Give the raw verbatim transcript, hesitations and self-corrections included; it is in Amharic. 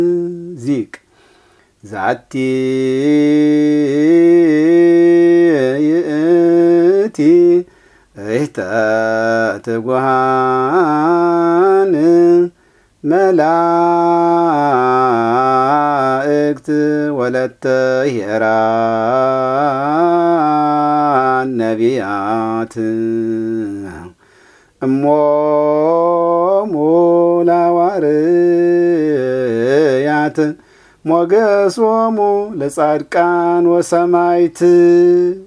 ዚቅ ዛቲ ይእቲ እህተ ትጉሃን መላእክት ወለተ ሄራን ነቢያት እሞሙ ለሐዋርያት ሞገሶሙ ለጻድቃን ወሰማዕት